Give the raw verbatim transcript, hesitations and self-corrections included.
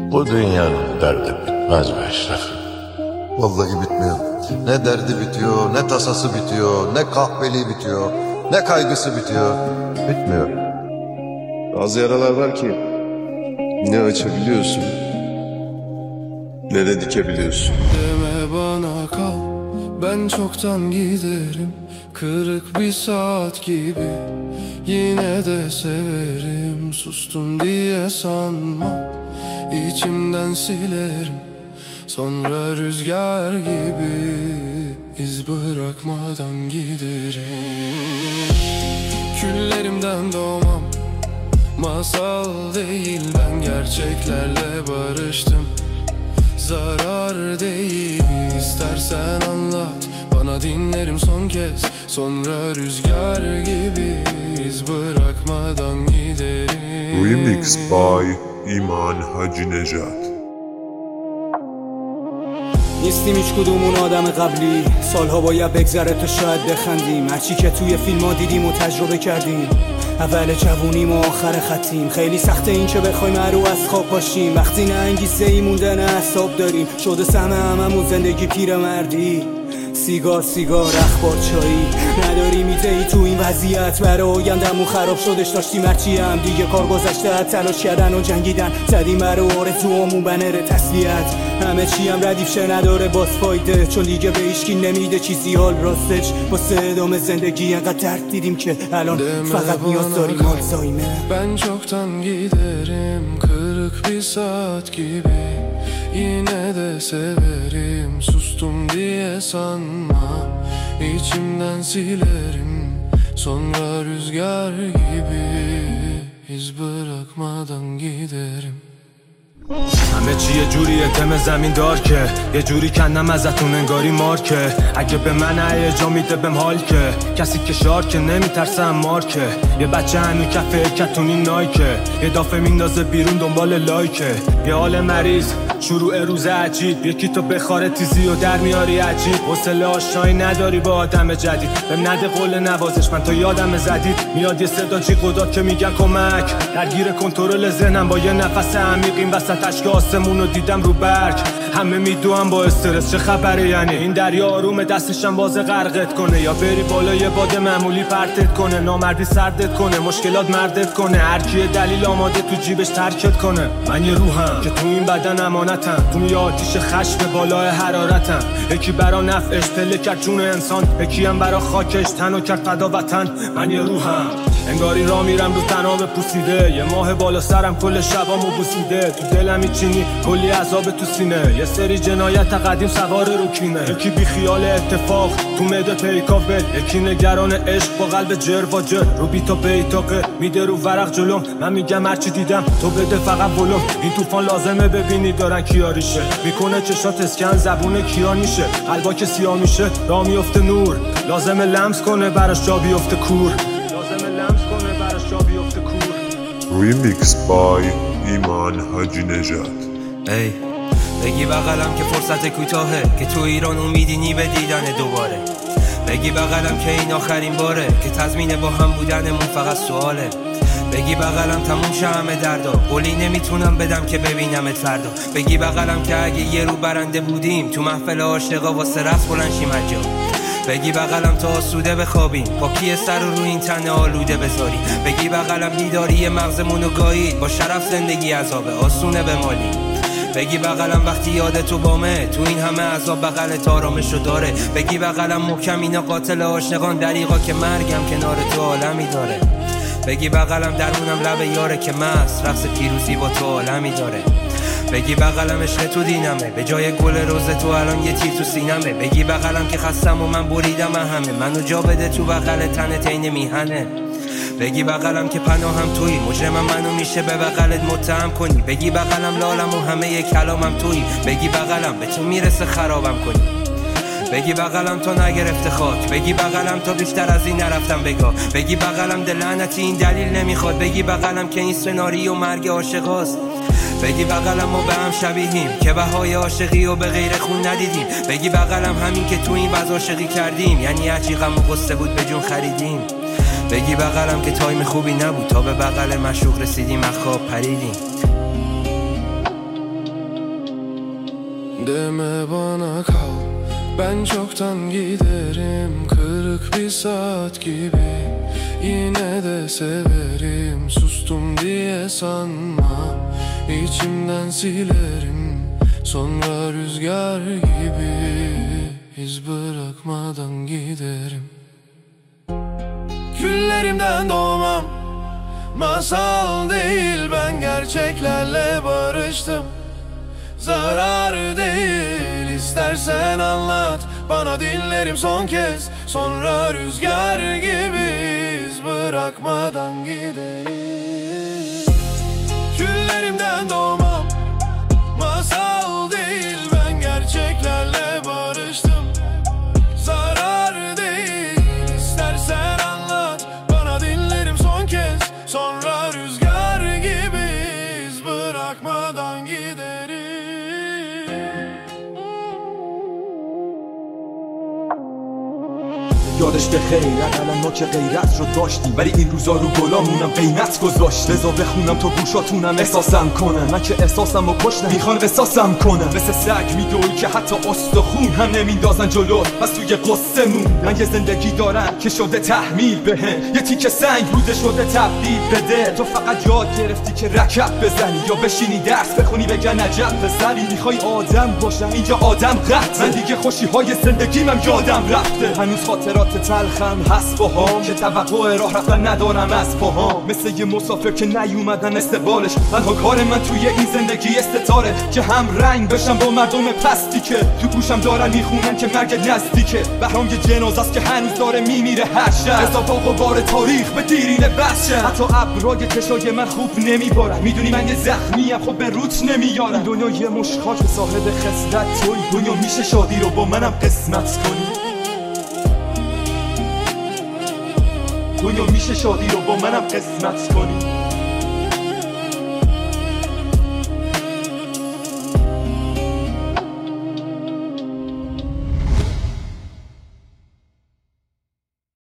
Bu dünyanın derdi bitmez be Eşref. Vallahi bitmiyor. Ne derdi bitiyor, ne tasası bitiyor, ne kahveliği bitiyor, ne kaygısı bitiyor. Bitmiyor. Bazı yaralar var ki ne açabiliyorsun ne de dikebiliyorsun. Deme bana kal, ben çoktan giderim. Kırık bir saat gibi yine de severim. Sustum diye sanma, içimden silerim. Sonra rüzgar gibi iz bırakmadan giderim. Küllerimden doğmam masal değil, ben gerçeklerle barıştım. Zarar değil, istersen anlat bana, dinlerim son kez. Sonra rüzgar gibi iz bırakmadan giderim. Remix by ایمان حاجی نژاد. نیستیم هیچ کدومون آدم قبلی، سالها باید بگذره تا شاید بخندیم. هرچی که توی فیلم ها دیدیم و تجربه کردیم، اول جوونیم و آخر خطیم. خیلی سخته این که بخوایم هرو از خواب باشیم، وقتی نه انگیزه ای مونده نه اعصاب داریم. شده سهم هممون زندگی پیرمردی، سیگار سیگار اخبار چایی. نداریم ایده ای تو این وضعیت، برای آیندمون خراب شدش داشتیم. هرچی هم دیگه کار گذشته، تلاش کردن و جنگیدن، زدیم برای آرزوامون بنر تسلیت. همه چی هم ردیف شه نداره باز فایده، چون دیگه به هیچکی نمیده چیزی حال راستش. واسه ادامه زندگی انقدر درد دیدیم که الان فقط نیاز داریم آلزایمر. Ben çoktan giderim, kırık bir saat gibi yine de severim. Sustum diye sanma, içimden silerim. Sonra rüzgar gibi iz bırakmadan giderim. همه چی یه جوریه دم زمین دار که یه جوری کندم ازتون انگاری مارکه. اگه به من هیجا میده بهم حال که کسی که شار که نمیترسم مارکه. یه بچه هنو کفه کتونی نایکه، یه دافه میندازه بیرون دنبال لایکه. یه حال مریض شروع روز عجیب، یکی تو بخاره تیزی و در میاری عجیب. حوصله آشنایی نداری با آدم جدید، بهم نده قول نوازش من تو یادم زدید. میاد یه صدا جیغ که میگن کمک، درگیر کنترل ذهنم با یه نفس عمیق. این وسط اشک آسمون رو دیدم رو برگ، همه میدوام با استرس چه خبره. یعنی این دریا آروم دستشم باز غرقت کنه، یا بری بالا یه باد معمولی پرتت کنه. نامردی سردت کنه، مشکلات مردت کنه، هر کی دلیل آماده تو جیبش ترکت کنه. من یه روحم که تو این بدن امانتم، تو یه آتیش خشم بالای حرارتم. یکی برا نفعش پله کرد جون انسان، یکی هم برا خاکش تنو کرد فدا وطن. من یه روحم انگاری را میرم رو تناب پوسیده، یه ماه بالا سرم کل شبامو بوسیده. تو دلم چینی کلی عذاب تو سینه، یه سری جنایت قدیم سوار رو کینه. یکی بی خیال اتفاق تو مده پیکاپل، یکی نگران عشق با قلب جر و جر. رو بیتا بیتاقه میده رو ورق جلوم، من میگم هرچی دیدم تو بده فقط ولوم. این طوفان لازمه ببینی دارن کیاریشه، میکنه چشات اسکن زبون کیا میشه. قلبا که سیاه میشه راه میفته نور، لازمه لمس کنه براش جا بیفته کور. لازمه لمس کنه براش جا بیفته کور. Remix by ایمان حاجی نژاد. ای بگی بغلم که فرصت کوتاهه، که تو ایران امیدینی به دیدن دوباره. بگی بغلم که این آخرین باره، که تضمین با هم بودنمون فقط سواله. بگی بغلم تموم شه همه دردا، قولی نمیتونم بدم که ببینمت فردا. بگی بغلم که اگه یه رو برنده بودیم تو محفل عاشقا واسه رقص بلند شیم هر جا. بگی بغلم تا آسوده بخوابیم، پاکی سر رو رو این تن آلوده بذاری. بگی بغلم بیداری مغزمونو گایید، با شرف زندگی عذابه آسونه بمالی. بگی بغلم وقتی یادتو بامه، تو این همه عذاب بغلت آرامشو داره. بگی بغلم محکم اینا قاتل عاشقان دریغا، که مرگم کنار تو عالمی داره. بگی بغلم درونم لب یاره، که مست رقص پیروزی با تو عالمی داره. بگی بغلم عشق تو دینمه، به جای گل روز تو الان یه تیر تو سینمه. بگی بغلم که خستم و من بریدم همه، منو جا بده تو بغل تنت عین میهنه. بگی بغلم که پناهم تویی، مجرمم منو میشه به بغلت متهم کنی. بگی بغلم لالم و همه یک کلامم تویی، بگی بغلم به تو میرسه خرابم کنی. بگی بغلم تا نگرفته خاک، بگی بغلم تا بیشتر از این نرفتم بگاه. بگی بغلم دل لعنتی این دلیل نمیخواد، بگی بغلم که این سناریو مرگ عاشقاست. بگی بغلم ما به هم شبیهیم، که بهای عاشقی و به غیر خون ندیدیم. بگی بغلم همین که تو این وضع عاشقی کردیم، یعنی هرچی غم و غصه بود به جون خریدیم. بگی بغلم که تایم خوبی نبود تا به بغل مشوق رسیدیم، از خواب پریدیم. Deme bana kal, ben çoktan giderim. Kırık bir saat gibi yine de severim. Sustum diye sanma, içimden silerim. Sonra rüzgar gibi iz bırakmadan giderim. Küllerimden doğmam masal değil, ben gerçeklerle barıştım. Zarar değil, istersen anlat bana, dinlerim son kez. Sonra rüzgar gibi iz bırakmadan giderim. Küllerimden doğmam masal değil, ben gerçeklerle barıştım. Zarar değil, istersen anlat bana, dinlerim son kez. Sonra rüzgar gibi iz bırakmadan giderim. یادش به خیر اقلا ما که غیرت رو داشتیم، ولی این روزا رو گلامونم قیمت گذاشت. لذا بخونم تو گوشاتونم احساسم کنم، من که احساسم رو کشتم میخوان قصاصم کنم. مثل سگ میدوی که حتی استخون هم نمیندازن جلو، بس توی قصه مون. من یه زندگی دارم که شده تحمیل بهم، یه تیکه سنگ روده شده تبدیل بده. تو فقط یاد گرفتی که رکب بزنی یا بشینی درس بخونی بگن عجب پسری. میخوای آدم باشم اینجا آدم قطع، من دیگه خوشی های زندگیمم یادم رفته. هنوز خاطرات تلخم هست باهام که توقع راه رفتن ندارم از پاهام. مثل یه مسافر که نیومدن استقبالش، تنها کار من توی این زندگی استتاره که هم رنگ بشم با مردم پستی که تو گوشم دارن میخونن که مرگ نزدیکه. بهرام یه جنازه است که هنوز داره میمیره هر شب، اضافه و بار تاریخ به دیرینه بس. حتی ابرای چشای من خوب نمیبارن، میدونی من یه زخمیم خب به روت نمیارم. این دنیا یه مشت خاک صاحب خصلت توی، دنیا میشه شادی رو با منم قسمت کنی. دنیا میشه شادی رو با منم قسمت کنی.